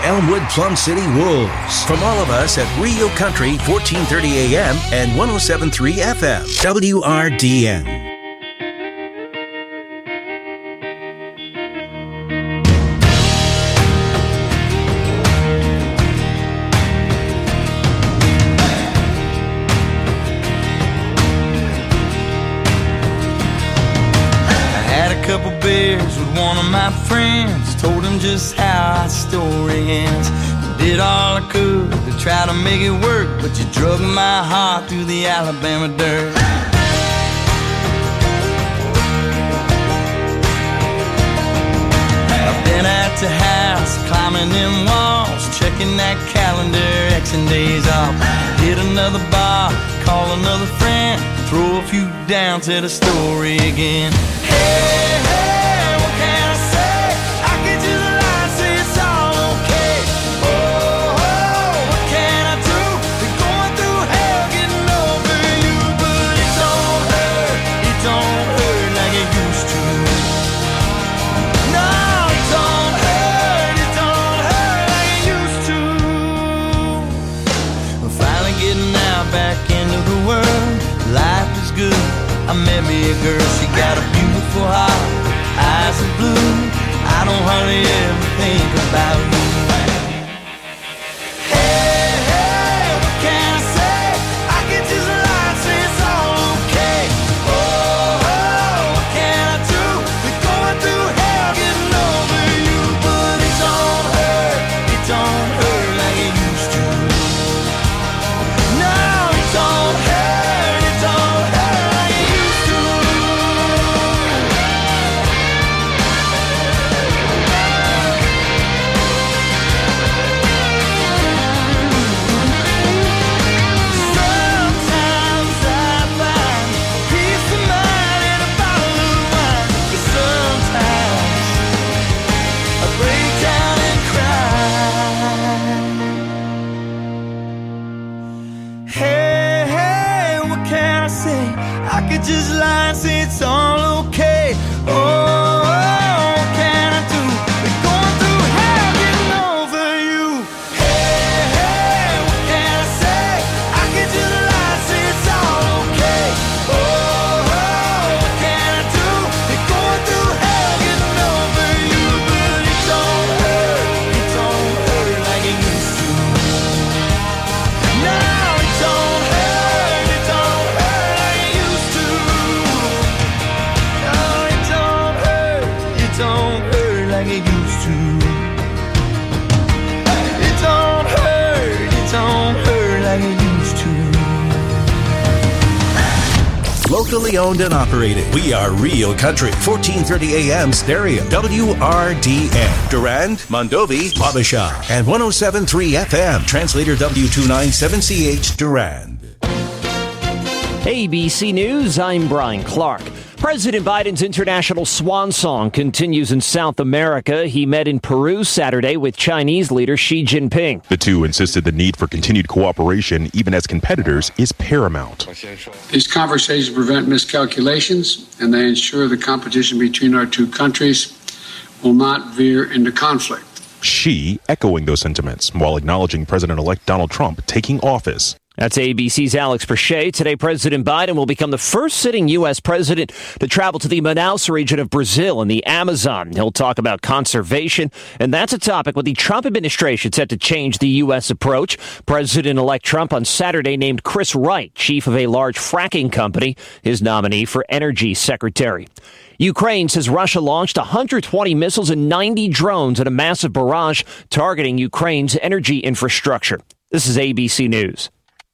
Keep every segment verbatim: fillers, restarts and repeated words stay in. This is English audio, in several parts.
Elmwood Plum City Wolves. From all of us at Rio Country, fourteen thirty A M and one oh seven point three F M, W R D N. One of my friends told him just how our story ends. You did all I could to try to make it work, but you drug my heart through the Alabama dirt. I've been at the house, climbing them walls, checking that calendar, Xing days off. Hit another bar, call another friend, throw a few down to the story again. Hey, hey. I met me a girl, she got a beautiful heart, eyes of blue. I don't hardly ever think about you. Hey, hey, what can I say? I can just lie and say it's all okay. Oh, oh, what can I do? We're going through hell getting over you, but it don't hurt, it don't hurt like it used to. No, it don't hurt, it don't hurt. Just lie and say it's all okay. Oh, what can I do? We're going through hell getting over you. Hey, hey, what can I say? I can just lie and say it's all okay. Oh, what can I do? We're going through hell getting over you, but it don't hurt, it don't hurt like it used to. No, it don't hurt, it don't hurt like it used to. Don't hurt like it used to. It don't hurt, it don't hurt like it used to. Locally owned and operated. We are Rio Country, fourteen thirty A M stereo, W R D N. Durand, Mondovi, Wabasha, and one oh seven point three F M. Translator W two ninety-seven C H, Durand. A B C News, I'm Brian Clark. President Biden's international swan song continues in South America. He met in Peru Saturday with Chinese leader Xi Jinping. The two insisted the need for continued cooperation, even as competitors, is paramount. These conversations prevent miscalculations, and they ensure the competition between our two countries will not veer into conflict. Xi echoing those sentiments while acknowledging President-elect Donald Trump taking office. That's A B C's Alex Perche. Today, President Biden will become the first sitting U S president to travel to the Manaus region of Brazil and the Amazon. He'll talk about conservation, and that's a topic with the Trump administration set to change the U S approach. President-elect Trump on Saturday named Chris Wright, chief of a large fracking company, his nominee for energy secretary. Ukraine says Russia launched one hundred twenty missiles and ninety drones at a massive barrage targeting Ukraine's energy infrastructure. This is A B C News.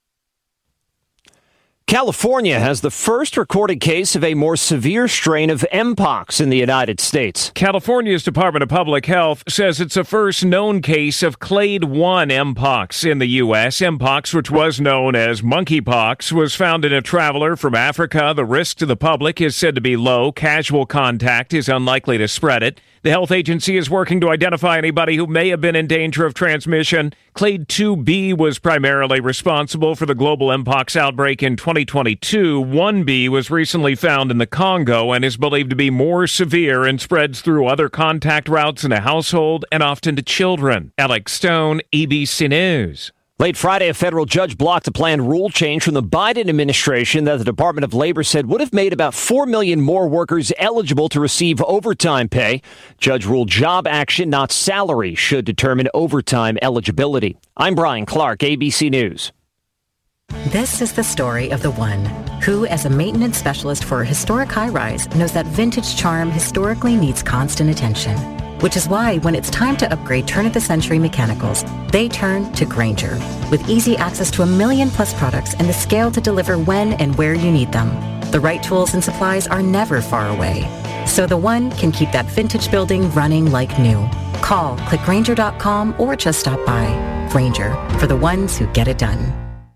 California has the first recorded case of a more severe strain of Mpox in the United States. California's Department of Public Health says it's the first known case of clade one Mpox in the U S. Mpox, which was known as monkeypox, was found in a traveler from Africa. The risk to the public is said to be low. Casual contact is unlikely to spread it. The health agency is working to identify anybody who may have been in danger of transmission. Clade two B was primarily responsible for the global Mpox outbreak in twenty twenty twenty-two, one B was recently found in the Congo and is believed to be more severe and spreads through other contact routes in a household and often to children. Alex Stone, A B C News. Late Friday, a federal judge blocked a planned rule change from the Biden administration that the Department of Labor said would have made about four million more workers eligible to receive overtime pay. Judge ruled job action, not salary, should determine overtime eligibility. I'm Brian Clark, A B C News. This is the story of the one who, as a maintenance specialist for a historic high-rise, knows that vintage charm historically needs constant attention. Which is why when it's time to upgrade turn-of-the-century mechanicals, they turn to Grainger. With easy access to a million plus products and the scale to deliver when and where you need them. The right tools and supplies are never far away. So the one can keep that vintage building running like new. Call, click Grainger dot com, or just stop by. Grainger, for the ones who get it done.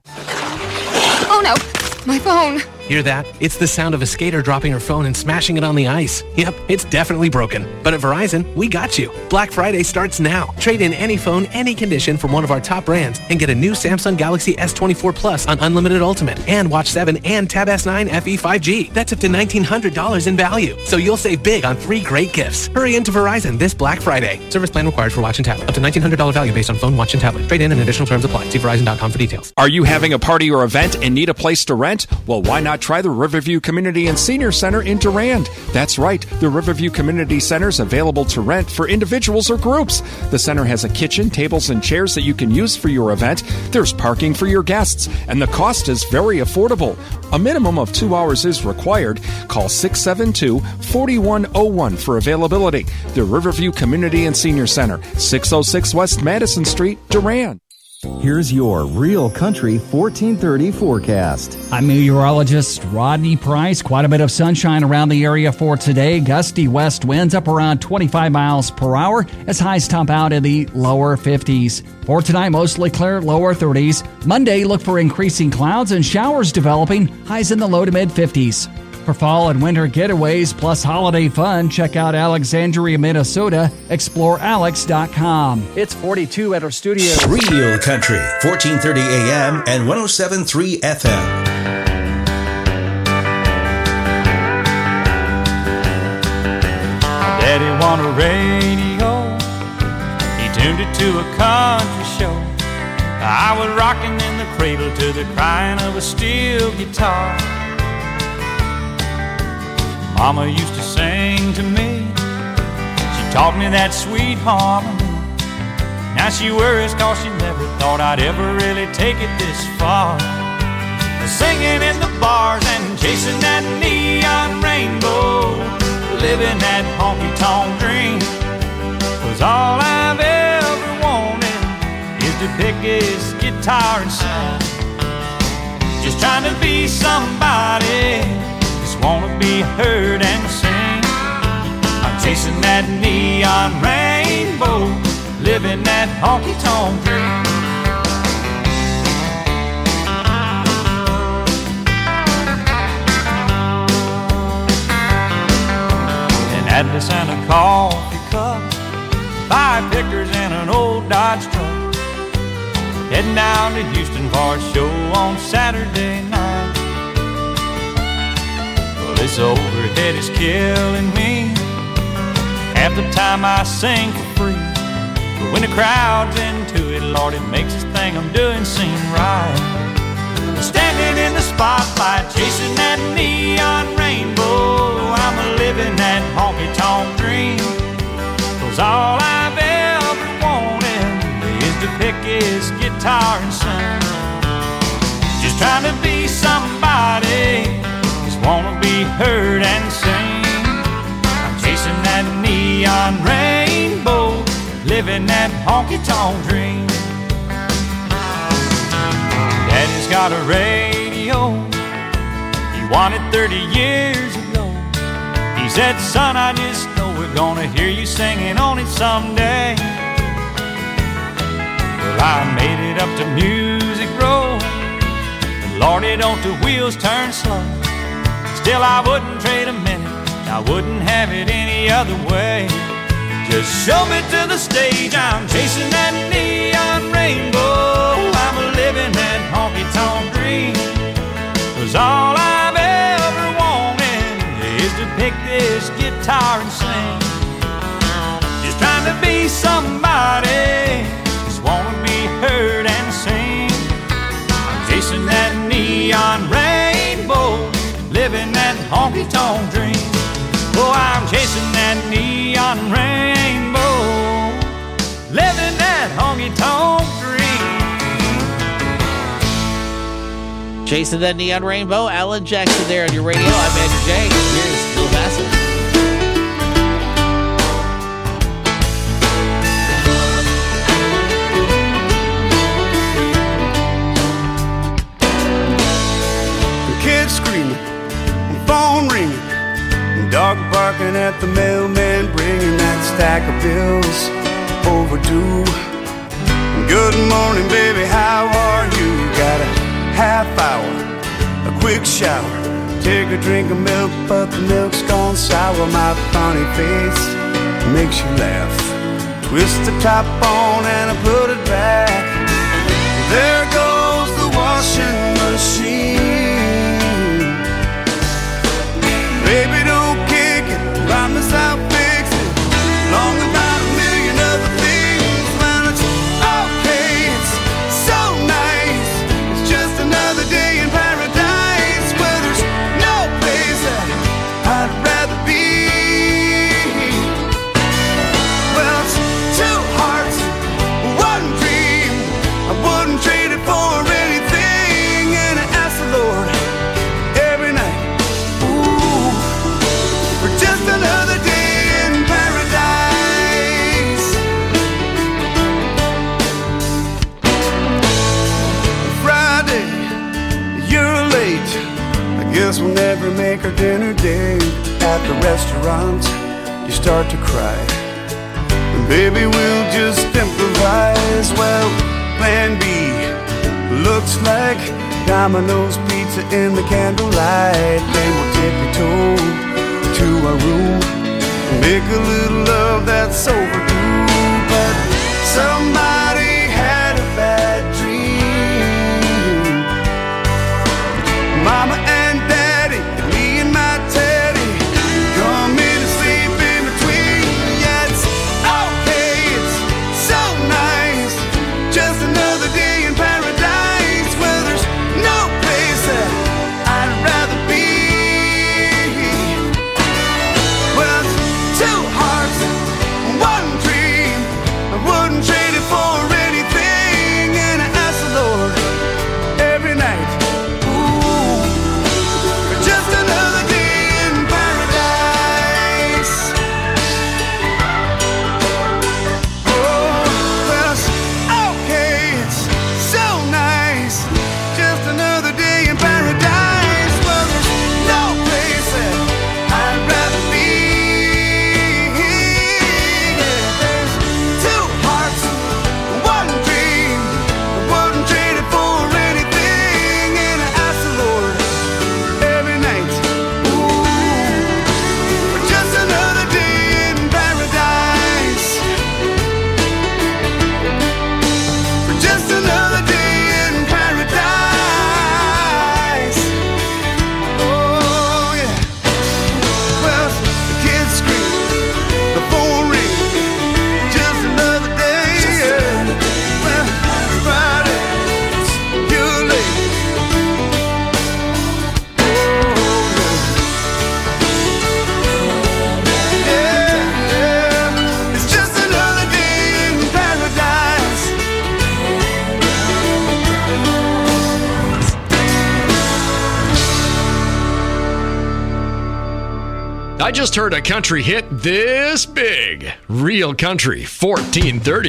Oh no, my phone. Hear that? It's the sound of a skater dropping her phone and smashing it on the ice. Yep, it's definitely broken. But at Verizon, we got you. Black Friday starts now. Trade in any phone, any condition from one of our top brands and get a new Samsung Galaxy S twenty-four Plus on Unlimited Ultimate and Watch seven and Tab S nine F E five G. That's up to nineteen hundred dollars in value. So you'll save big on three great gifts. Hurry into Verizon this Black Friday. Service plan required for watch and tablet. Up to nineteen hundred dollars value based on phone, watch, and tablet. Trade in and additional terms apply. See Verizon dot com for details. Are you having a party or event and need a place to rent? Well, why not try the Riverview Community and Senior Center in Durand? That's right, the Riverview Community Center is available to rent for individuals or groups. The center has a kitchen, tables, and chairs that you can use for your event. There's parking for your guests, and the cost is very affordable. A minimum of two hours is required. Call six seven two, four one zero one for availability. The Riverview Community and Senior Center, six oh six West Madison Street, Durand. Here's your Real Country fourteen thirty forecast. I'm meteorologist Rodney Price. Quite a bit of sunshine around the area for today. Gusty west winds up around twenty-five miles per hour as highs top out in the lower fifties. For tonight, mostly clear, lower thirties. Monday, look for increasing clouds and showers developing, highs in the low to mid fifties. For fall and winter getaways plus holiday fun, check out Alexandria, Minnesota. explore alex dot com. It's forty-two at our studio. Real Country, fourteen thirty A M and one oh seven point three F M. Daddy wanted a radio. He tuned it to a country show. I was rocking in the cradle to the crying of a steel guitar. Mama used to sing to me. She taught me that sweet harmony. Now she worries cause she never thought I'd ever really take it this far. Singing in the bars and chasing that neon rainbow, living that honky-tonk dream was all I've ever wanted, is to pick his guitar and sing. Just trying to be somebody, wanna be heard and sing. I'm chasing that neon rainbow, living that honky-tonk dream. An Atlas and a coffee cup, five pickers and an old Dodge truck, heading down to Houston for a show on Saturday night. This overhead is killing me. Half the time I sing for free, but when the crowd's into it, Lord, it makes this thing I'm doing seem right. Standing in the spotlight, chasing that neon rainbow, I'm a living that honky-tonk dream. Cause all I've ever wanted is to pick his guitar and sing. Just trying to be somebody, wanna be heard and sing. I'm chasing that neon rainbow, living that honky-tonk dream. Daddy's got a radio he wanted thirty years ago. He said, son, I just know we're gonna hear you singing on it someday. Well, I made it up to Music Row, but Lordy, don't the wheels turn slow. Still, I wouldn't trade a minute, I wouldn't have it any other way. Just show me to the stage, I'm chasing that neon rainbow, I'm a living that honky-tonk dream. Cause 'cause all I've ever wanted is to pick this guitar and sing. Just trying to be somebody, just wanna be heard and sing. I'm chasing that neon rainbow, living that honky-tonk dream. Oh, I'm chasing that neon rainbow, living that honky-tonk dream. Chasing that neon rainbow, Alan Jackson there on your radio. I'm Andrew J. Here's Bill Bassett. The kids screaming, phone ringing, dog barking at the mailman, bringing that stack of bills overdue. Good morning, baby, how are you? Got a half hour, a quick shower, take a drink of milk, but the milk's gone sour. My funny face makes you laugh. Twist the top on and I put it back. There goes the washing machine. Baby, don't kick it, promise I'll fix it. Long about a million other things, man, it's okay, it's so nice. It's just another day in paradise, where there's no place that I'd rather be. Well, it's two hearts, one dream. I wouldn't trade it for anything, and I ask the Lord every night, ooh, for just another day in paradise. Friday, you're late. I guess we'll never make our dinner date. At the restaurant, you start to cry, and baby, we'll just improvise. Well, plan B looks like Domino's pizza in the candlelight. Then we'll tippy-toe to our room, make a little love that's overdue. But somebody had a bad dream. Mama and Daddy, me and my Teddy, come in and sleep in between. Yeah, it's okay, it's so nice. Just another day in paradise, where there's no place that I'd rather be. Well, it's two hearts, one dream. I wouldn't trade it for anything, and I ask the Lord every night, ooh, for just another day in paradise. Oh, well, it's okay, it's so nice. Just another day in paradise, well, there's no place that I'd rather be. Yeah, there's two hearts, one dream. I wouldn't trade it for anything, and I ask the Lord every night, ooh, for just another day in paradise. For just another day in paradise. Oh, yeah. Well, the kids scream, the phone ring, just another day, yeah. Well, Friday, you're late. Oh, yeah, yeah. It's just another day in paradise. I just heard a country hit this big. Real Country fourteen thirty.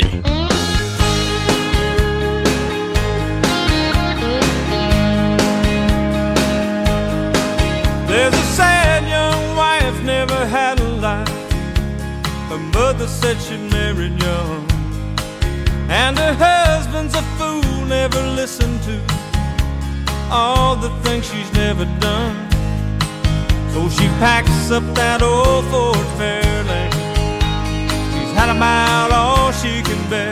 There's a sad young wife, never had a life. Her mother said she married young, and her husband's a fool, never listened to all the things she's never done. So she packs up that old Ford Fairlane. She's had about all she can bear,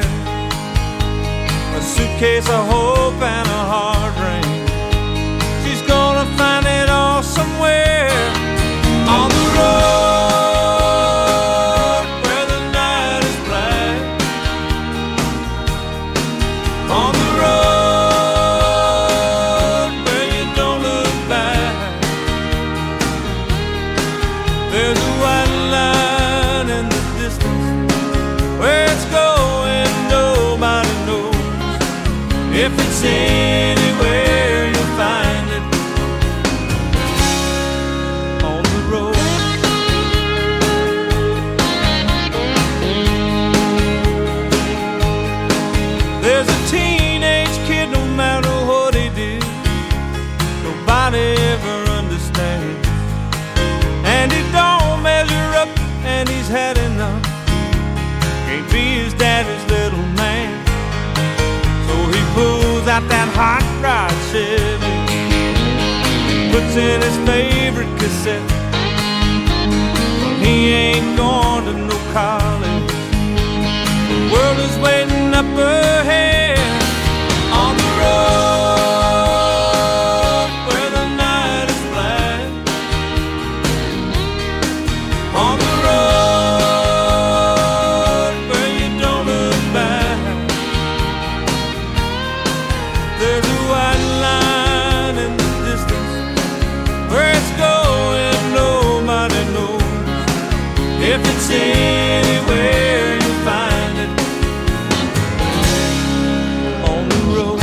a suitcase of hope and a hard rain. She's gonna find There's a white line in the distance. Where it's going, nobody knows. If it's anywhere, you'll find it on the road. There's a teenage kid, no matter what he did, nobody ever understands. And he don't measure up, and he's had enough. Can't be his daddy's little man. So he pulls out that hot rod Chevy, puts in his favorite cassette. He ain't going to no college. The world is waiting up ahead on the road where the night is black. On the road where you don't look back. There's a white line in the distance. Where it's going, nobody knows. If it's anywhere, you'll find it on the road.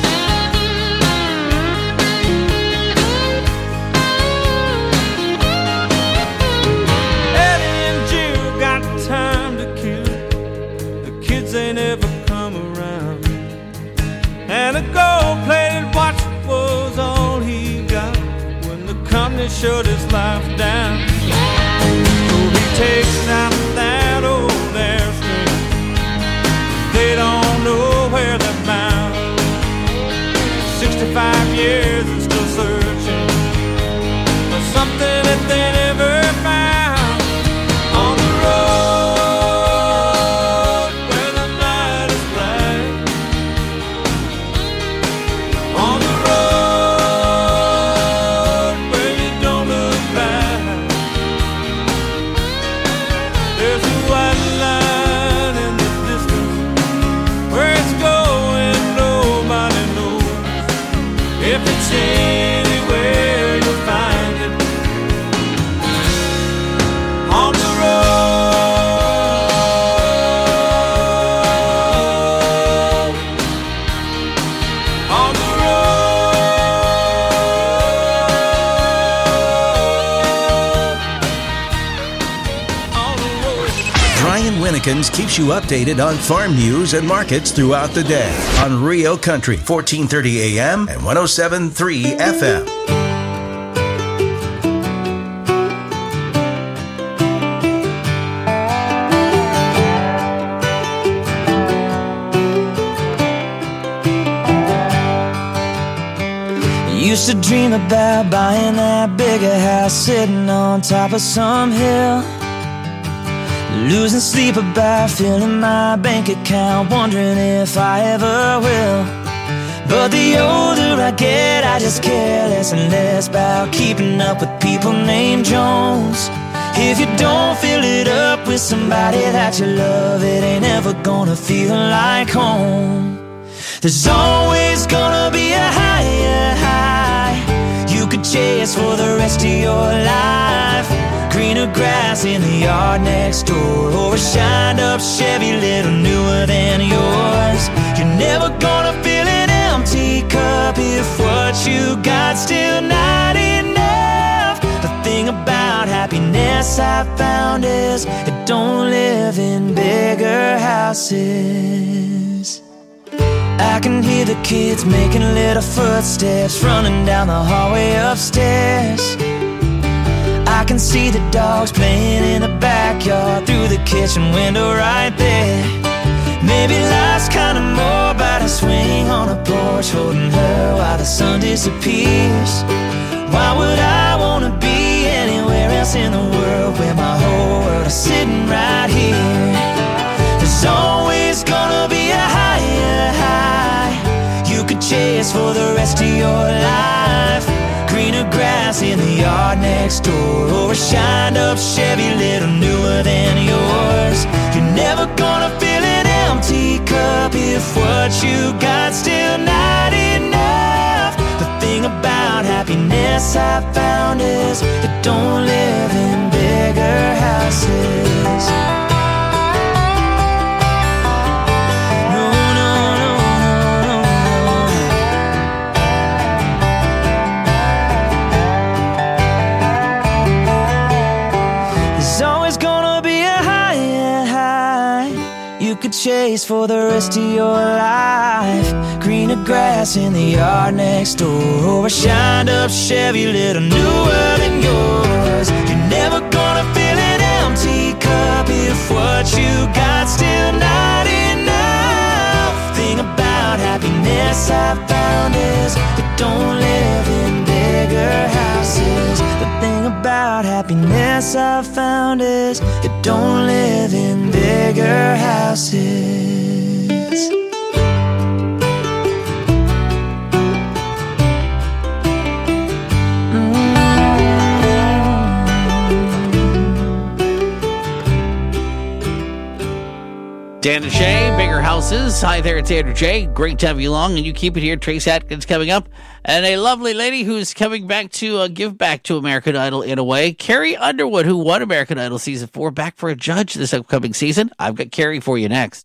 Eddie and Jill got time to kill. The kids ain't ever come around. And a gold-plated watch was all he got when the company shut his life down. So he takes out that old airstream. They don't know where they're bound. Sixty-five years and still searching for something that they never found. On the road where the night is black. On the road where you don't look back. There's a white line in the distance. Where it's going, nobody knows. If it's anywhere, you'll find it on the road. On the Brian Winnekins keeps you updated on farm news and markets throughout the day on Rio Country, fourteen thirty A M and one oh seven point three F M. Used to dream about buying that bigger house sitting on top of some hill. Losing sleep about filling my bank account, wondering if I ever will. But the older I get, I just care less and less about keeping up with people named Jones. If you don't fill it up with somebody that you love, it ain't ever gonna feel like home. There's always gonna be a higher high you could chase for the rest of your life. Greener grass in the yard next door, or a shined up Chevy little newer than yours. You're never gonna fill an empty cup if what you got still not enough. The thing about happiness I found is it don't live in bigger houses. I can hear the kids making little footsteps running down the hallway upstairs. I can see the dogs playing in the backyard through the kitchen window right there. Maybe life's kinda more about a swing on a porch, holding her while the sun disappears. Why would I wanna be anywhere else in the world where my whole world is sitting right here? There's always gonna be a higher high you could chase for the rest of your life. Greener grass in the yard next door, or a shined up Chevy little newer than yours. You're never gonna fill an empty cup if what you got still not enough. The thing about happiness I found is it don't live in bed. place for the rest of your life. Greener grass in the yard next door, or a shined up Chevy little newer than yours. You're never gonna fill an empty cup if what you got still not enough. Thing about happiness I've found is it don't live in bigger houses. The thing about happiness I've found is it don't live in bigger houses. Dan and Shay, Bigger Houses. Hi there, it's Andrew J. Great to have you along, and you keep it here. Trace Atkins coming up, and a lovely lady who's coming back to uh, give back to American Idol in a way. Carrie Underwood, who won American Idol Season four, back for a judge this upcoming season. I've got Carrie for you next.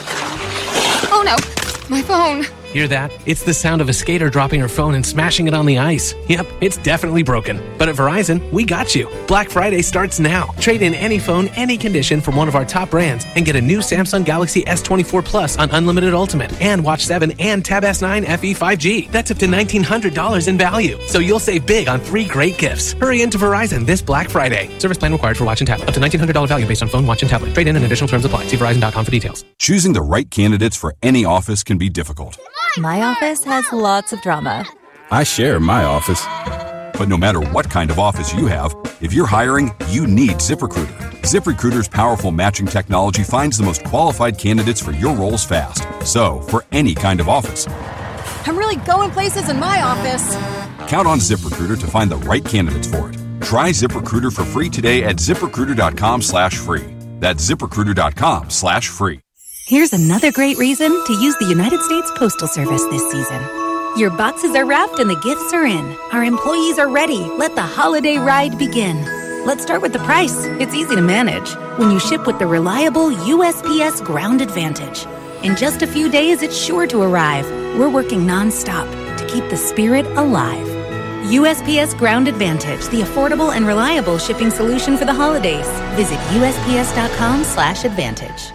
Oh no, my phone. Hear that? It's the sound of a skater dropping her phone and smashing it on the ice. Yep, it's definitely broken. But at Verizon, we got you. Black Friday starts now. Trade in any phone, any condition from one of our top brands and get a new Samsung Galaxy S twenty-four Plus on Unlimited Ultimate and Watch seven and Tab S nine F E five G. That's up to nineteen hundred dollars in value. So you'll save big on three great gifts. Hurry into Verizon this Black Friday. Service plan required for watch and tablet. Up to nineteen hundred dollars value based on phone, watch, and tablet. Trade in and additional terms apply. See Verizon dot com for details. Choosing the right candidates for any office can be difficult. My office has lots of drama. I share my office. But no matter what kind of office you have, if you're hiring, you need ZipRecruiter. ZipRecruiter's powerful matching technology finds the most qualified candidates for your roles fast. So, for any kind of office, I'm really going places in my office. count on ZipRecruiter to find the right candidates for it. Try ZipRecruiter for free today at ZipRecruiter.com slash free. That's ZipRecruiter.com slash free. Here's another great reason to use the United States Postal Service this season. Your boxes are wrapped and the gifts are in. Our employees are ready. Let the holiday ride begin. Let's start with the price. It's easy to manage when you ship with the reliable U S P S Ground Advantage. In just a few days, it's sure to arrive. We're working nonstop to keep the spirit alive. U S P S Ground Advantage, the affordable and reliable shipping solution for the holidays. Visit USPS.com slash advantage.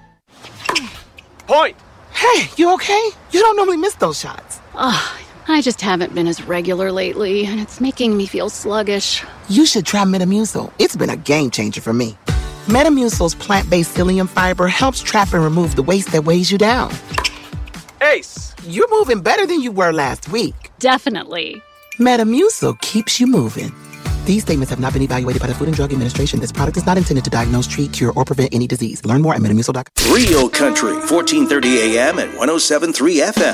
Point! Hey, you okay? You don't normally miss those shots. Oh, I just haven't been as regular lately, and it's making me feel sluggish. You should try Metamucil. It's been a game changer for me. Metamucil's plant-based psyllium fiber helps trap and remove the waste that weighs you down. Ace, you're moving better than you were last week. Definitely. Metamucil keeps you moving. These statements have not been evaluated by the Food and Drug Administration. This product is not intended to diagnose, treat, cure, or prevent any disease. Learn more at metamucil dot com. Real Country, fourteen thirty A M and one oh seven point three F M.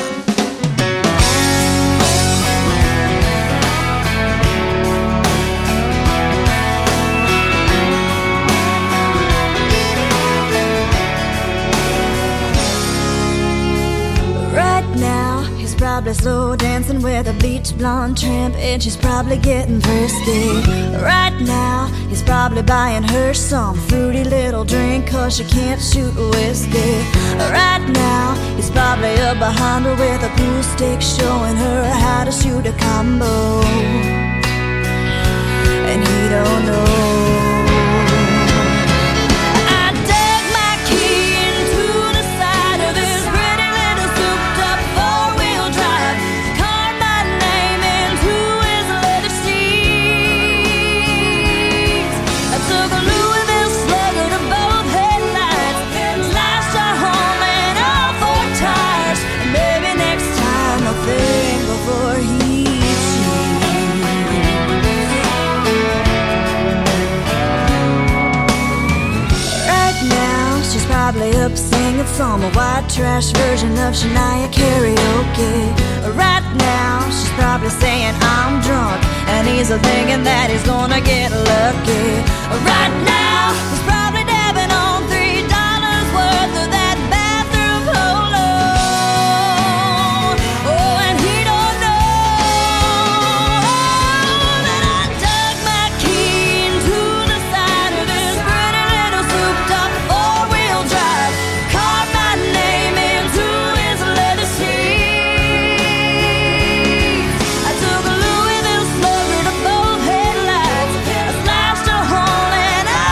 Probably slow dancing with a bleach blonde tramp, and she's probably getting thirsty. Right now, he's probably buying her some fruity little drink, cause she can't shoot whiskey. Right now, he's probably up behind her with a pool stick, showing her how to shoot a combo. And he don't know. Up singing some white trash version of Shania karaoke. Right now, she's probably saying I'm drunk, and he's thinking that he's gonna get lucky. Right now, he's probably dabbing on three dollars worth of that bathroom polo. Oh, and he don't know that I dug my key into the side of his pretty little souped-up four-wheel drive. I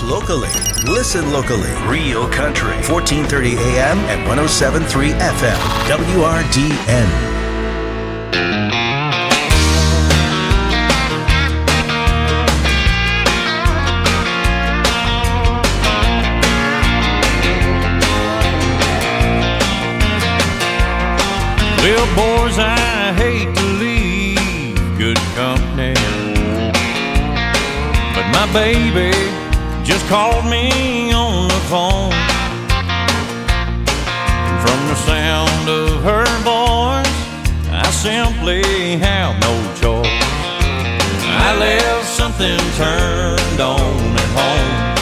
locally. Listen locally. Real Country. fourteen thirty A M and one oh seven point three F M. W R D N. Well, boys, I hate to leave good company, but my baby just called me on the phone. From the sound of her voice, I simply have no choice. I left something turned on at home.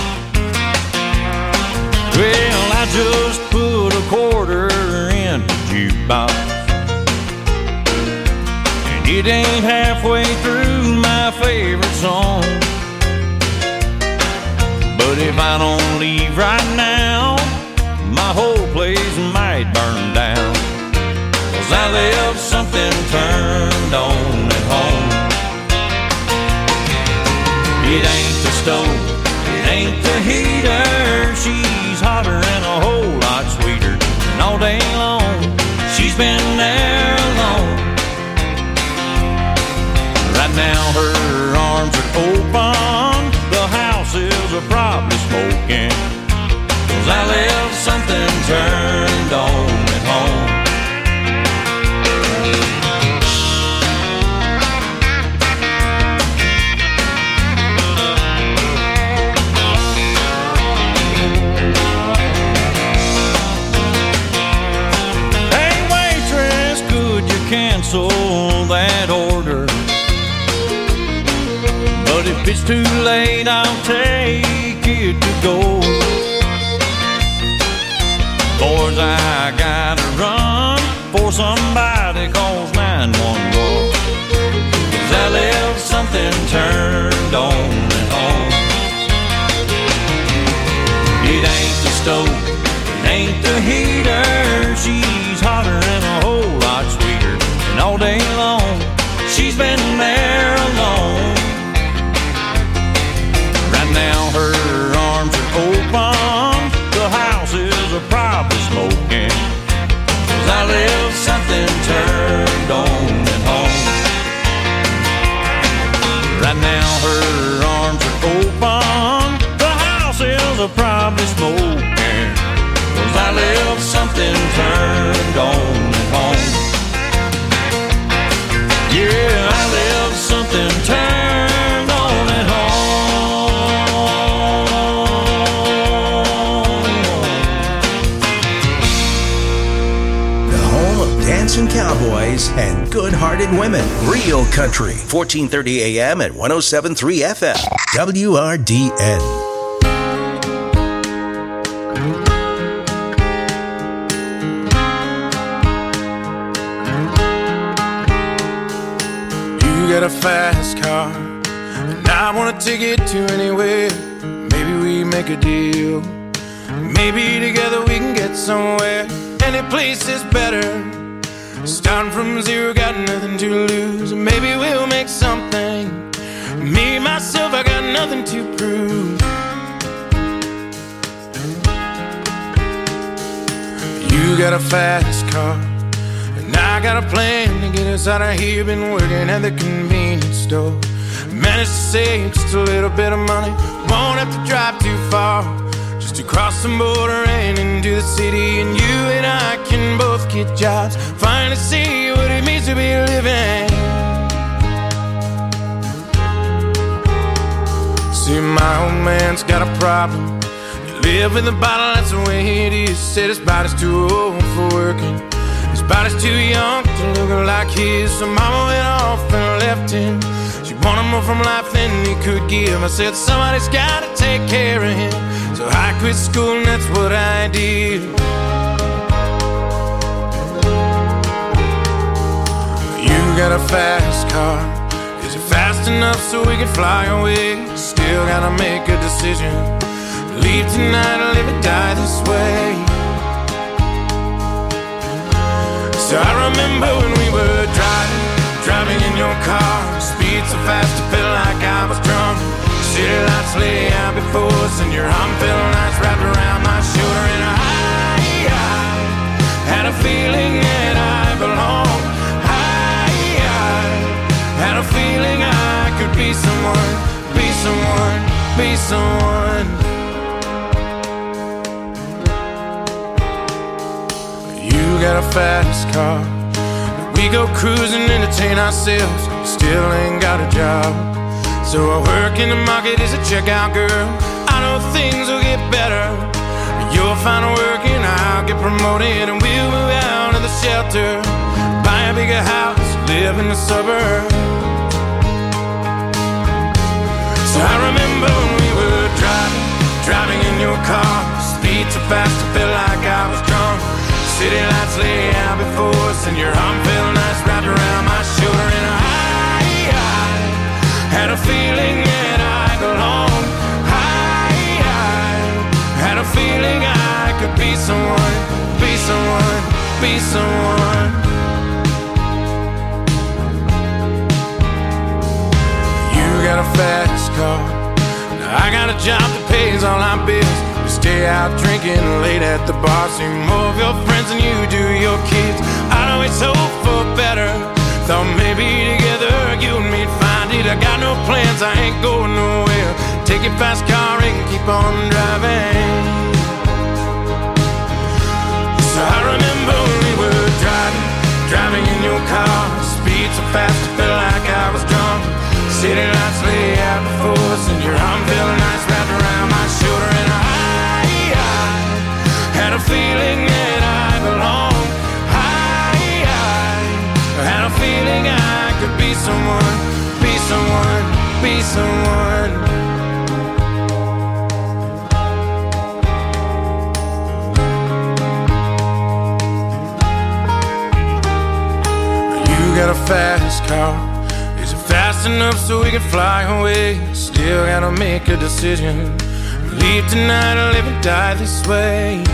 Well, I just put a quarter in the jukebox. It ain't halfway through my favorite song. But if I don't leave right now, my whole place might burn down. 'Cause I left something turned on at home. It ain't the stove, it ain't the heater. She's hotter and a whole lot sweeter. And all day long, she's been there alone. Right now her arms are open, the house is probably smoking. 'Cause I left something turned on at home. Hey waitress, could you cancel that order? But if it's too late, I'll take it to go. Boys, I gotta run for somebody calls nine one one. 'Cause I left something turned on at home. It ain't the stove, it ain't the heater. She's hotter and a whole lot sweeter. And all day long, she's been there alone. Now her arms are open, the house is probably smoking. 'Cause I left something turned on at home. Right now her arms are open, the house is probably smoking. 'Cause I left something turned on at home. Yeah, I left something turned on at home. Dancing cowboys and good-hearted women. Real Country. fourteen thirty A M and one oh seven point three F M. W R D N. You got a fast car, and I want to take it to anywhere. Maybe we make a deal. Maybe together we can get somewhere. Any place is better. Starting from zero, got nothing to lose. Maybe we'll make something. Me, myself, I got nothing to prove. You got a fast car, and I got a plan to get us out of here. Been working at the convenience store. Managed to save just a little bit of money. Won't have to drive too far. Just to cross the border and into the city. And you and I can both get jobs. Finally see what it means to be living. See, my old man's got a problem. You live in the bottle, that's the way it is. Said his body's too old for working. His body's too young to look like his. So mama went off and left him. She wanted more from life than he could give. I said somebody's gotta take care of him. So I quit school and that's what I did. You got a fast car. Is it fast enough so we can fly away? Still gotta make a decision. Leave tonight or live or die this way. So I remember when we were driving, driving in your car. Speed so fast I felt like I was drunk. City lights lay out before us, and your arm felt nice wrapped around my shoulder. And I, I had a feeling that I belonged. I, I had a feeling I could be someone, be someone, be someone. You got a fast car, we go cruising, entertain ourselves. Still ain't got a job, so I work in the market as a checkout girl. I know things will get better. You'll find work and I'll get promoted, and we'll move out of the shelter, buy a bigger house, live in the suburbs. So I remember when we were driving, driving in your car, speed so fast I felt like I was drunk. City lights lay out before us, and your arm felt nice wrapped around my shoulder. And I, I had a feeling that I belonged. I, I had a feeling I could be someone, be someone, be someone. You got a fast car, I got a job that pays all our bills. We stay out drinking late at the bar, see more of your friends than you do your kids. I'd always hope for better, thought maybe together you and me'd find it. I got no plans, I ain't going nowhere. Take your fast car and keep on driving. So I remember when we were driving, driving in your car, speed so fast I felt like I was drunk. City lights lay out before us, and your arm felt nice wrapped around my shoulder. And I, I had a feeling that I belonged. I, I had a feeling I could be someone, be someone, be someone. You got a fast car, is it fast enough so we can fly away? Still gotta make a decision, leave tonight or live and die this way.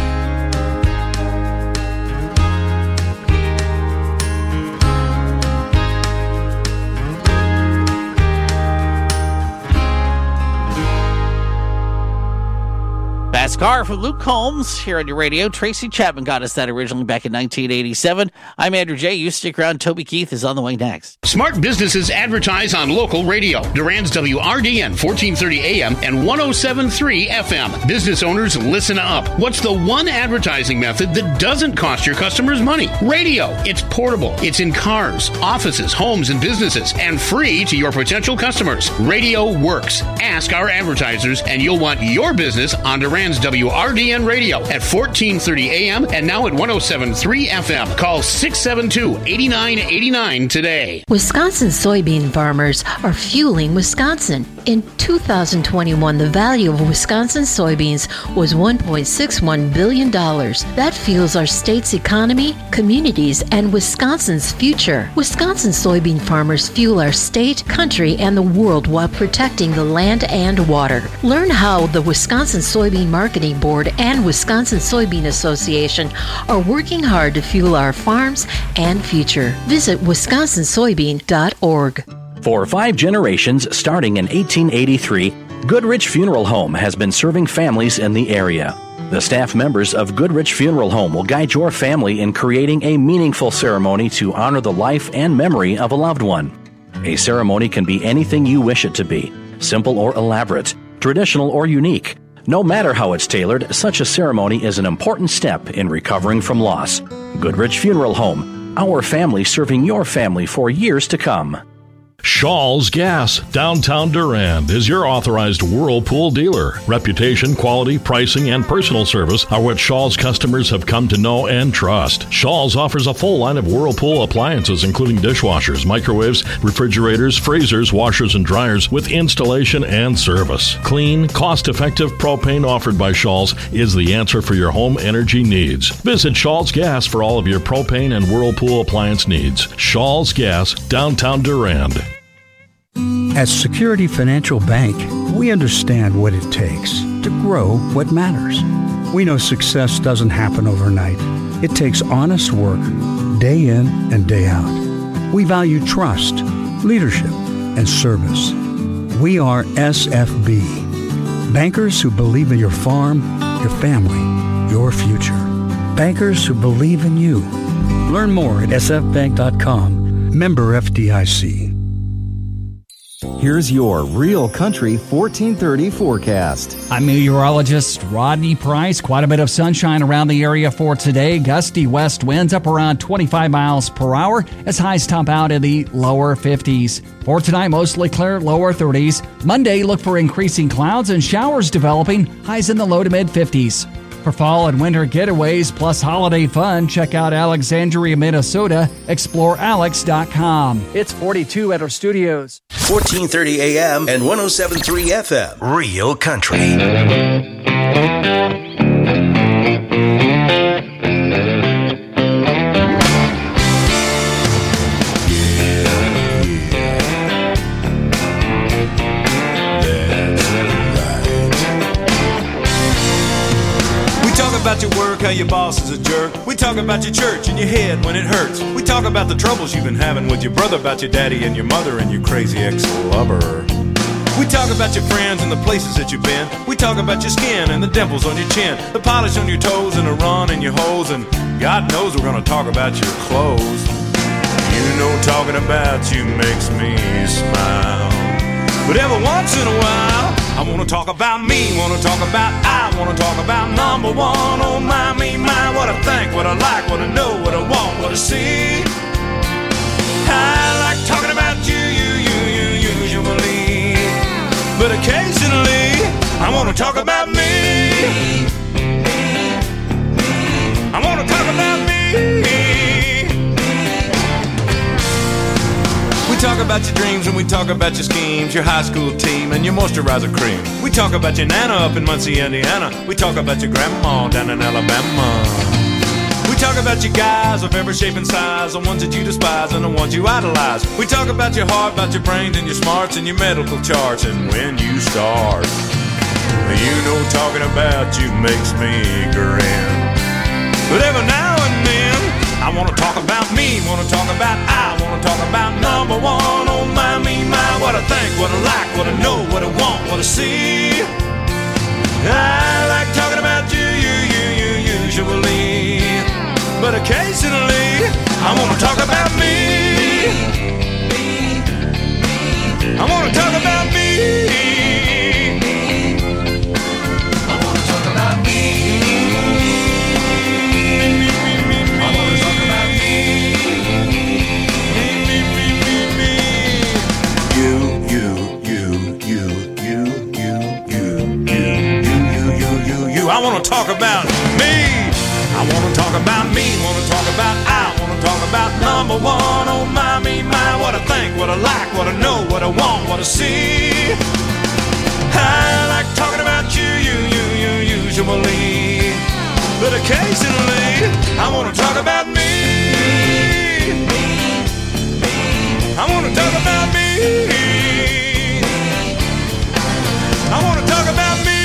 Fast Car from Luke Combs here on your radio. Tracy Chapman got us that originally back in nineteen eighty-seven. I'm Andrew J. You stick around. Toby Keith is on the way next. Smart businesses advertise on local radio. Durand's W R D N fourteen thirty A M and one oh seven point three F M. Business owners, listen up. What's the one advertising method that doesn't cost your customers money? Radio. It's portable. It's in cars, offices, homes, and businesses, and free to your potential customers. Radio works. Ask our advertisers, and you'll want your business on Durand's W R D N Radio at fourteen thirty A M and now at one oh seven point three F M. Call six seven two, eight nine eight nine today. Wisconsin soybean farmers are fueling Wisconsin. In two thousand twenty-one, the value of Wisconsin soybeans was one point six one billion dollars. That fuels our state's economy, communities, and Wisconsin's future. Wisconsin soybean farmers fuel our state, country, and the world while protecting the land and water. Learn how the Wisconsin Soybean Marketing Board and Wisconsin Soybean Association are working hard to fuel our farms and future. Visit wisconsin soybean dot org. For five generations, starting in eighteen eighty-three, Goodrich Funeral Home has been serving families in the area. The staff members of Goodrich Funeral Home will guide your family in creating a meaningful ceremony to honor the life and memory of a loved one. A ceremony can be anything you wish it to be, simple or elaborate, traditional or unique. No matter how it's tailored, such a ceremony is an important step in recovering from loss. Goodrich Funeral Home, our family serving your family for years to come. Shaw's Gas, downtown Durand, is your authorized Whirlpool dealer. Reputation, quality, pricing, and personal service are what Shaw's customers have come to know and trust. Shaw's offers a full line of Whirlpool appliances, including dishwashers, microwaves, refrigerators, freezers, washers, and dryers, with installation and service. Clean, cost-effective propane offered by Shaw's is the answer for your home energy needs. Visit Shaw's Gas for all of your propane and Whirlpool appliance needs. Shaw's Gas, downtown Durand. At Security Financial Bank, we understand what it takes to grow what matters. We know success doesn't happen overnight. It takes honest work, day in and day out. We value trust, leadership, and service. We are S F B. Bankers who believe in your farm, your family, your future. Bankers who believe in you. Learn more at s f bank dot com. Member F D I C. Here's your Real Country fourteen thirty forecast. I'm meteorologist Rodney Price. Quite a bit of sunshine around the area for today. Gusty west winds up around twenty-five miles per hour as highs top out in the lower fifties. For tonight, mostly clear, lower thirties. Monday, look for increasing clouds and showers developing, highs in the low to mid fifties. For fall and winter getaways plus holiday fun, check out Alexandria, Minnesota. explore alex dot com. It's forty-two at our studios. fourteen thirty A M and one oh seven point three F M. Real Country. About your work, how your boss is a jerk. We talk about your church and your head when it hurts. We talk about the troubles you've been having with your brother, about your daddy and your mother and your crazy ex-lover. We talk about your friends and the places that you've been. We talk about your skin and the dimples on your chin, the polish on your toes and the run in your hose. And God knows we're gonna talk about your clothes. You know talking about you makes me smile. But every once in a while I wanna talk about me, wanna talk about I, wanna talk about number one. Oh my, me, my, what I think, what I like, what I know, what I want, what I see. I like talking about you, you, you, you, usually. But occasionally, I wanna talk about me. I wanna talk about me. We talk about your dreams and we talk about your schemes, your high school team and your moisturizer cream. We talk about your nana up in Muncie, Indiana. We talk about your grandma down in Alabama. We talk about your guys of every shape and size, the ones that you despise and the ones you idolize. We talk about your heart, about your brains and your smarts and your medical charts and when you start. You know talking about you makes me grin. But every now and then I wanna talk about me, wanna talk about I, wanna talk about number one. Oh my, me, my, what I think, what I like, what I know, what I want, what I see. I like talking about you, you, you, you, usually. But occasionally, I wanna talk about me. I wanna talk about me. I wanna talk about me. I wanna talk about me. I wanna talk about me. Wanna talk about I. Wanna talk about number one. Oh my, me, my, what I think, what I like, what I know, what I want, what I see. I like talking about you, you, you, you, usually. But occasionally, I wanna talk about me. I wanna talk about me. I wanna talk about me.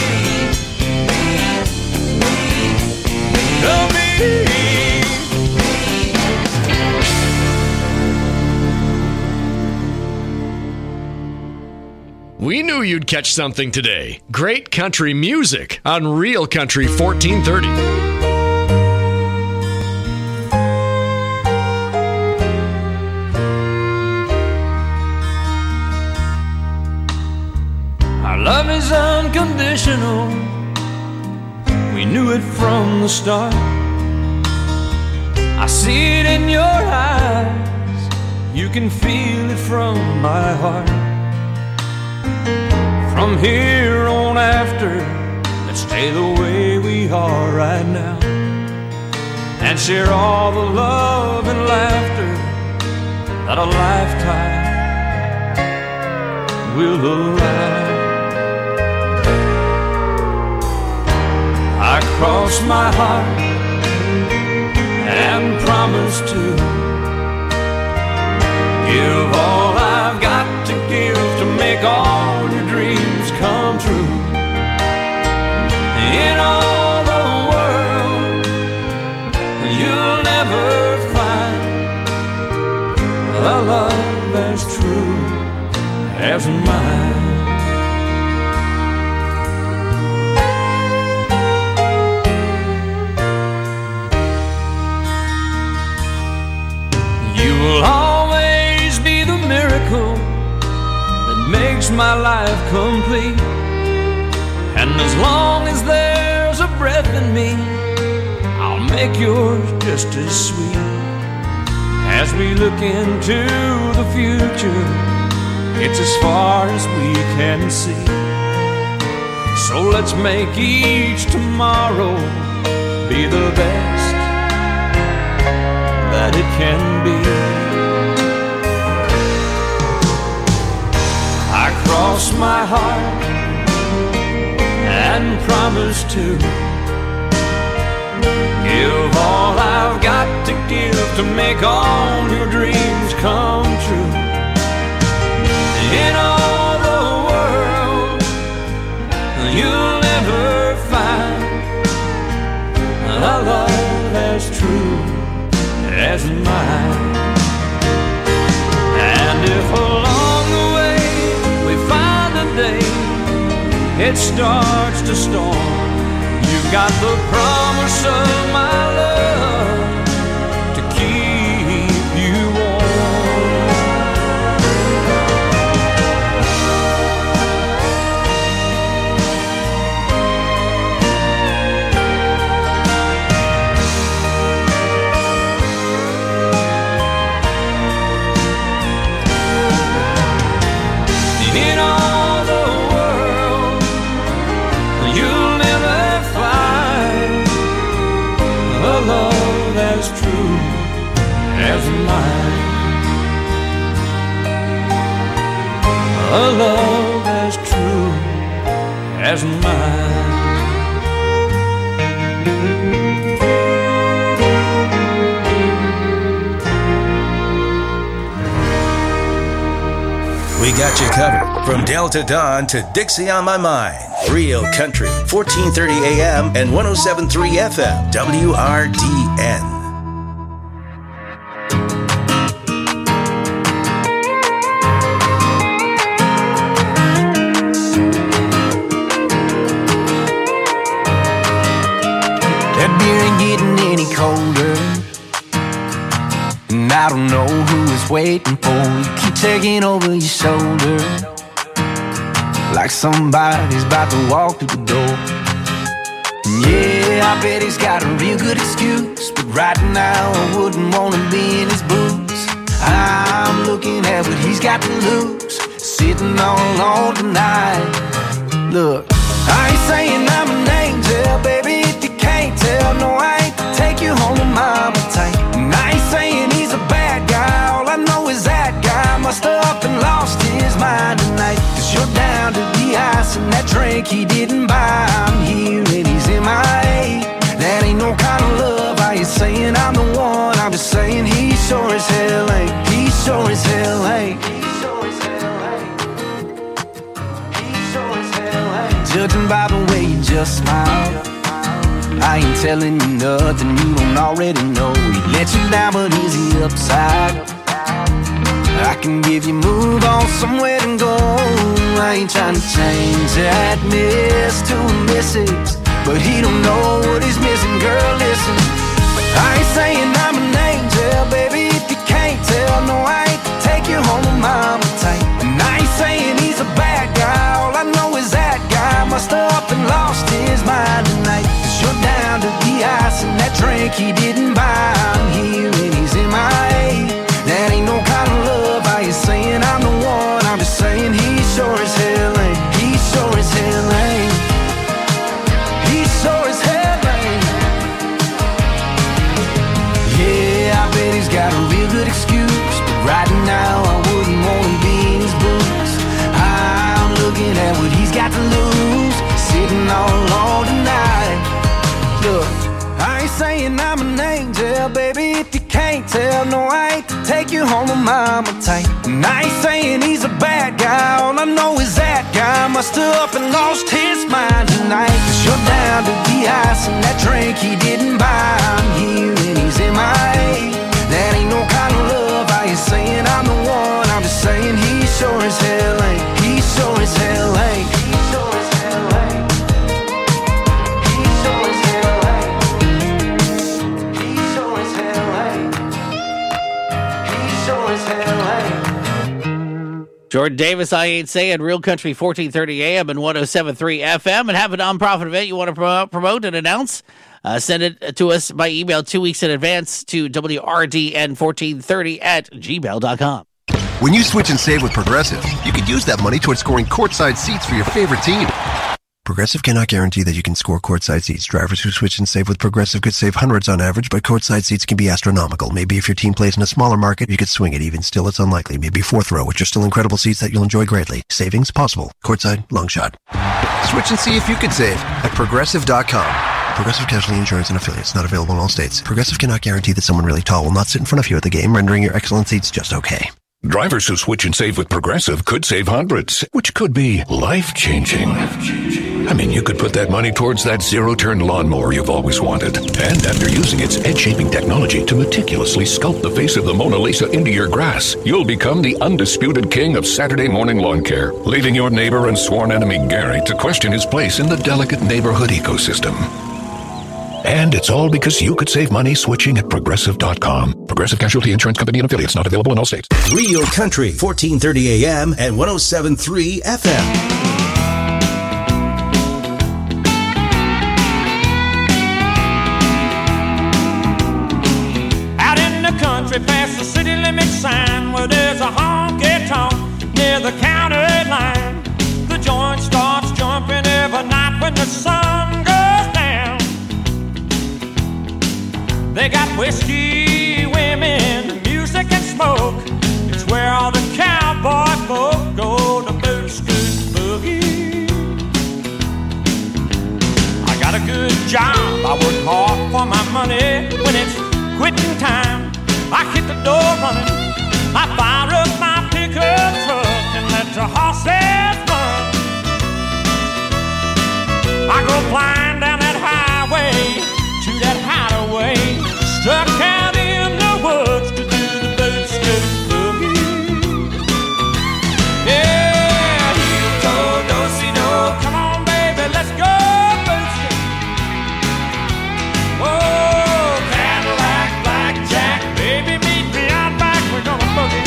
We knew you'd catch something today. Great country music on Real Country fourteen thirty. Our love is unconditional. We knew it from the start. I see it in your eyes. You can feel it from my heart. From here on after, let's stay the way we are right now and share all the love and laughter that a lifetime will allow. I cross my heart and promise to give all I've got to give to make all your dreams come true. In all the world, you'll never find a love as true as mine. You will always be the miracle that makes my life complete. And as long as there's a breath in me, I'll make yours just as sweet. As we look into the future, it's as far as we can see. So let's make each tomorrow be the best that it can be. I cross my heart and promise to give all I've got to give to make all your dreams come true. In all the world, you'll never find a love as true as mine. And if along the way we find a day it starts to storm, you've got the promise of my love to keep you warm. In all the world, you'll never find a love as true as mine. A love as true as mine. We got you covered from Delta Dawn to Dixie on My Mind. Real Country, fourteen thirty A M and one oh seven point three F M, W R D N. That beer ain't getting any colder, and I don't know who is waiting for you. Keep checking over your shoulder like somebody's about to walk through the door. And yeah, I bet he's got a real good excuse, but right now I wouldn't want to be in his boots. I'm looking at what he's got to lose, sitting all alone tonight. Look, I ain't saying I'm an angel, baby, if you can't tell. No, I ain't to take you home with mama tight. And I ain't saying he's a bad guy, all I know is that guy must have up and lost his mind tonight. Cause you're down to the ice and that drink he didn't buy. I'm here and he's in my A. That ain't no kind of love. I ain't saying I'm the one, I'm just saying he sure as hell ain't. He sure as hell ain't. Judging by the way you just smile, I ain't telling you nothing you don't already know. He let you down, but is he upside? I can give you move on somewhere to go. I ain't trying to change that miss to a missus, but he don't know what he's missing. Girl, listen, I ain't saying I'm an angel, baby, if you can't tell. No, I ain't to take you home with mama tight. And I ain't saying he's a bad guy, all I know is that guy must have up and lost his mind tonight. Cause you're down to the ice and that drink he didn't buy. I'm here and he's in my A. That ain't no kind of love. I ain't saying I'm the one, I'm just saying he sure as hell ain't. He sure as hell ain't. He sure as hell ain't. Yeah, I bet he's got a real good excuse, but right now I wouldn't want to be in his boots. I'm looking at what he's got to lose, sitting all alone tonight. Look, I ain't saying I'm an angel, baby, if you can't tell. No, I ain't to take you home with mama tight. And I ain't saying he's a bad guy, all I know is that guy must have up and lost his mind tonight. Cause you're down to the ice and that drink he didn't buy. I'm here and he's in my A. That ain't no kind of love. I ain't saying I'm the one, I'm just saying he sure as hell ain't. Jordan Davis, I Ain't Saying, Real Country, fourteen thirty A M and one oh seven point three F M. And have a nonprofit event you want to pro- promote and announce? Uh, send it to us by email two weeks in advance to W R D N fourteen thirty at gmail dot com. When you switch and save with Progressive, you could use that money towards scoring courtside seats for your favorite team. Progressive cannot guarantee that you can score courtside seats. Drivers who switch and save with Progressive could save hundreds on average, but courtside seats can be astronomical. Maybe if your team plays in a smaller market, you could swing it. Even still, it's unlikely. Maybe fourth row, which are still incredible seats that you'll enjoy greatly. Savings possible. Courtside, long shot. Switch and see if you could save at Progressive dot com. Progressive Casualty Insurance and Affiliates. Not available in all states. Progressive cannot guarantee that someone really tall will not sit in front of you at the game, rendering your excellent seats just okay. Drivers who switch and save with Progressive could save hundreds, which could be life-changing. I mean, you could put that money towards that zero-turn lawnmower you've always wanted. And after using its edge-shaping technology to meticulously sculpt the face of the Mona Lisa into your grass, you'll become the undisputed king of Saturday morning lawn care, leaving your neighbor and sworn enemy Gary to question his place in the delicate neighborhood ecosystem. And it's all because you could save money switching at Progressive dot com. Progressive Casualty Insurance Company and Affiliates. Not available in all states. Real Country, fourteen thirty A M and one oh seven point three F M. Out in the country past the city limit sign where there's a honky-tonk near the county line. The joint starts jumping every night when the sun goes down. They got whiskey, women, music and smoke. It's where all the cowboy folk go to boot scoot boogie. I got a good job, I work hard for my money. When it's quitting time, I hit the door running. I fire up my pickup truck and let the horses run. I go flying down that highway to that hideaway, struck out in the woods to do the boot scoot boogie. Yeah, heel toe, do-si-do, come on baby, let's go boot scoot. Oh, Cadillac, blackjack, baby meet me out back, we're gonna boogie.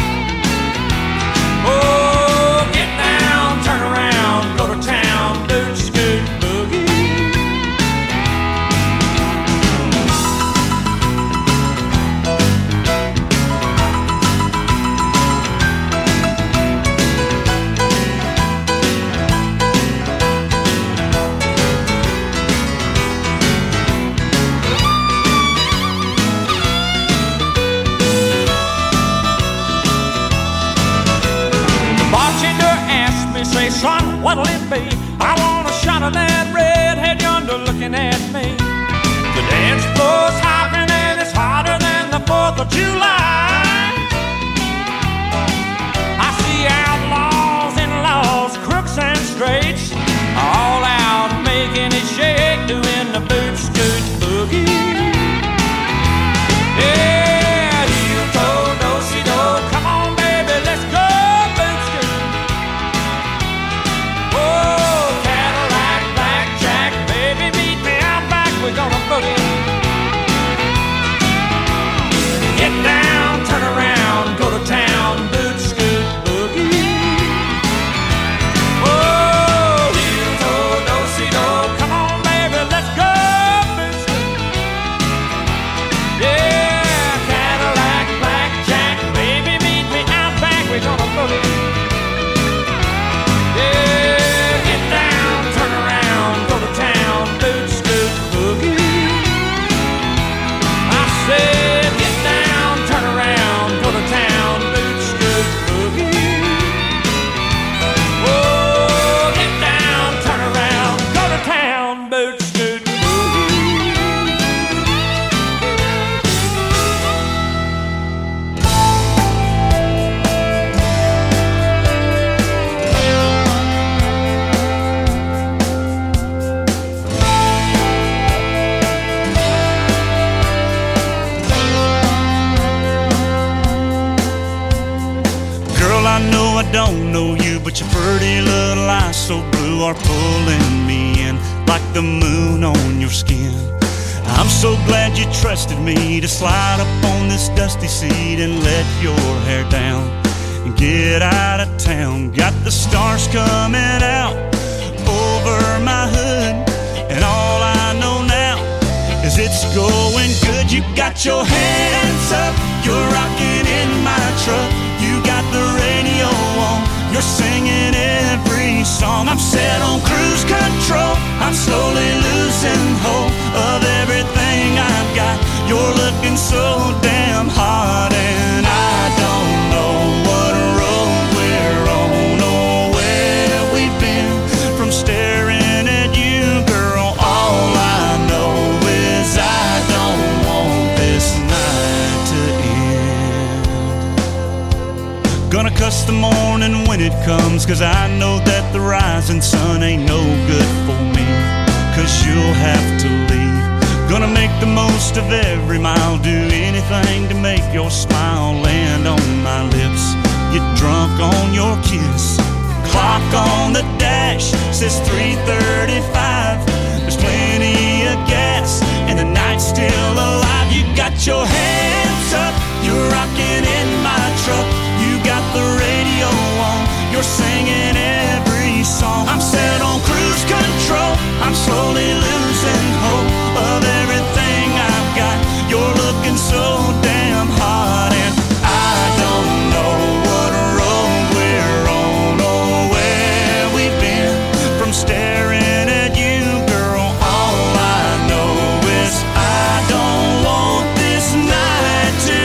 Oh, get down, turn around, go to town, boot scoot boogie. Say, son, what'll it be? I want a shot of that redhead yonder looking at me. The dance floor's hopping and it's hotter than the fourth of July. I see outlaws and laws, crooks and straights, all out making it shake, doing the boot scoot boogie. Yeah, heel toe, do-si-do, come on baby, let's go. We're gonna boogie. Get down, turn around, go to town, boot scoot boogie. Oh, heel toe, do-si-do, come on baby, let's go boot scoot. Yeah, Cadillac, blackjack, baby meet me out back, we're gonna boogie. Yeah, get down, turn around, go to town, boot scoot. I said, get down, turn around, go to town, boot scoot boogie. Oh, get down, turn around, go to town, boot scoot I know I don't know you, but your pretty little eyes so blue are pulling me in like the moon on your skin. I'm so glad you trusted me to slide up on this dusty seat and let your hair down. and get out of town. Got the stars coming out over my hood, and all I know now is it's going good. You got your hands up, you're rocking in my truck. You got the radio on, you're singing every song. I'm set on cruise control, I'm slowly losing hold of everything I've got. You're looking so damn hot, and I don't know what road we're on or where we've been from staring at you, girl. All I know is I don't want this night to end. Gonna cuss the morning when it comes, 'cause I know that the rising sun ain't no good for me, 'cause you'll have to leave. Gonna make the most of every mile, do anything to make your smile land on my lips. Get drunk on your kiss. Clock on the dash says three thirty-five. There's plenty of gas and the night's still alive. You got your hands up, you're rocking in my truck. You got the radio on, you're singing every song. I'm set on cruise control, I'm slowly losing hope of everything I've got. You're looking so damn hot, and I don't know what road we're on or where we've been from staring at you, girl. All I know is I don't want this night to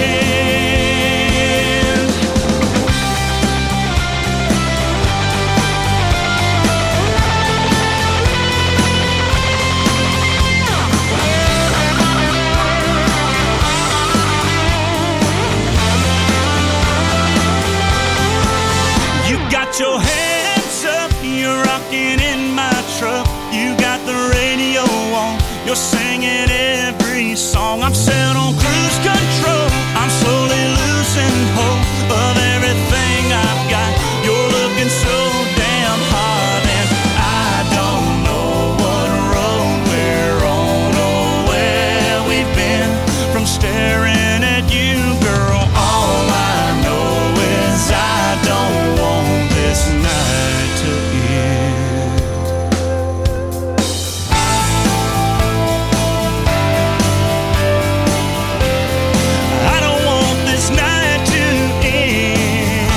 end. Your hands up, you're rocking in my truck. You got the radio on, you're singing every song. I'm set on cruise control, I'm slowly losing hope of everything I've got. You're looking so damn hot, and I don't know what road we're on or where we've been from staring at you, girl. All I know is I don't want this night to end. I don't want this night to end.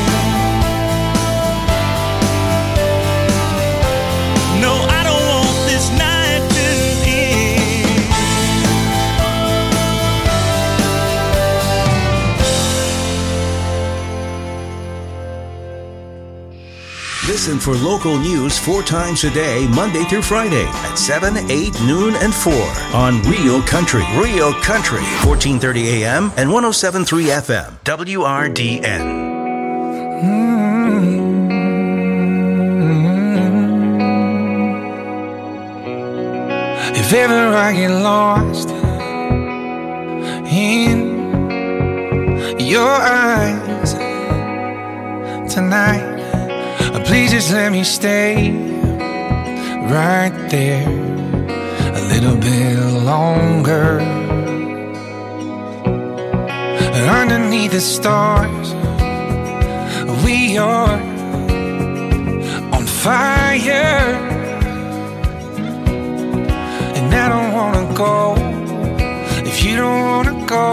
No, I don't want this night to end. Listen for local news four times a day, Monday through Friday at seven, eight, noon, and four on Real Country. Real Country, fourteen thirty A M and one oh seven point three F M, W R D N. If ever I get lost in your eyes tonight, please just let me stay right there a little bit longer. Underneath the stars, we are on fire, and I don't wanna go if you don't wanna go.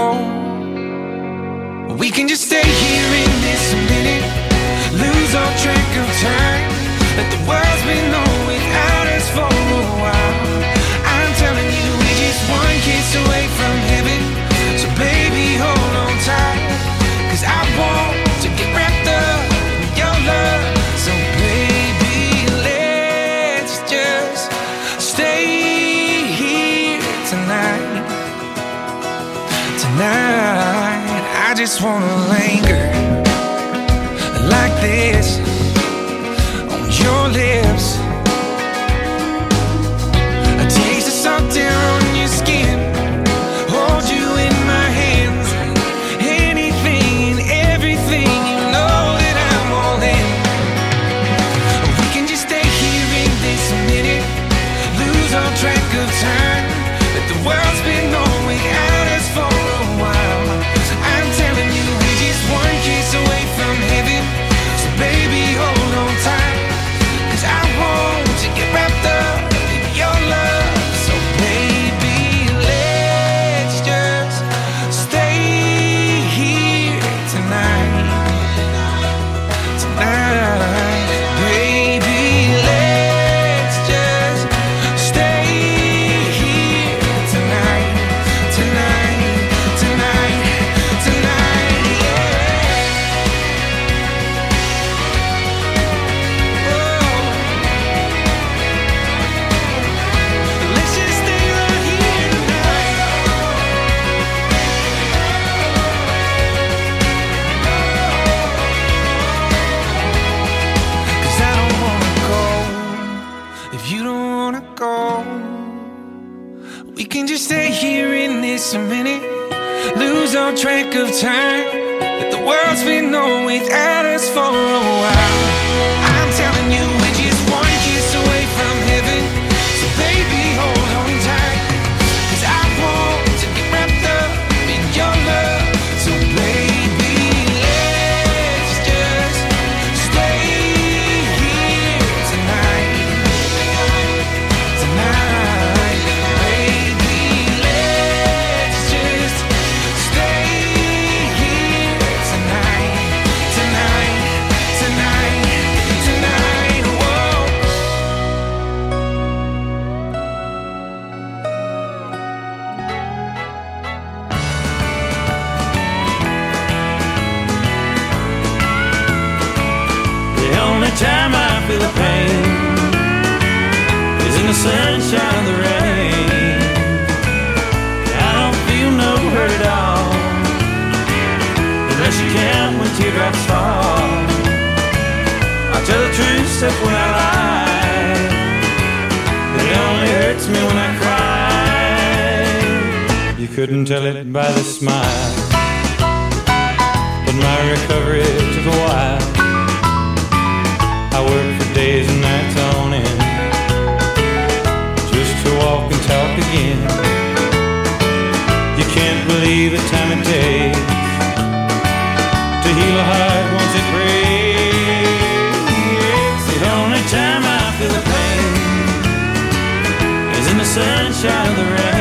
We can just stay here in this minute, lose all track of time. Let the world spin on without us for a while. I'm telling you, we're just one kiss away from heaven. So baby, hold on tight, 'cause I want to get wrapped up in your love. So baby, let's just stay here tonight. Tonight, I just wanna linger like this on your lips. A taste of salt air on your skin, hold you in my hands. Anything and everything, you know that I'm all in. We can just stay here in this minute, lose all track of time. Let the world spin on without us for a while. I'm telling you, we're just one kiss away from on track of time. Let the world's been on without us for a while. I'm telling you, we're just one kiss away from heaven. So baby, hold on tight, 'cause I want to get wrapped up in your love. So baby, let's just stay here tonight. Tonight, baby, let's just stay here tonight. Tonight, tonight, tonight, whoa. The only time I feel the pain is in the sunshine of the rain. I don't feel no hurt at all, unless you can when teardrops fall. I tell the truth, except when I lie, but it only hurts me when I cry. You couldn't tell it by the smile, but my recovery took a while. I worked for days and nights on end, just to walk and talk again. You can't believe the time it takes to heal a heart once it breaks. The only time I feel the pain is in the sunshine of the rain.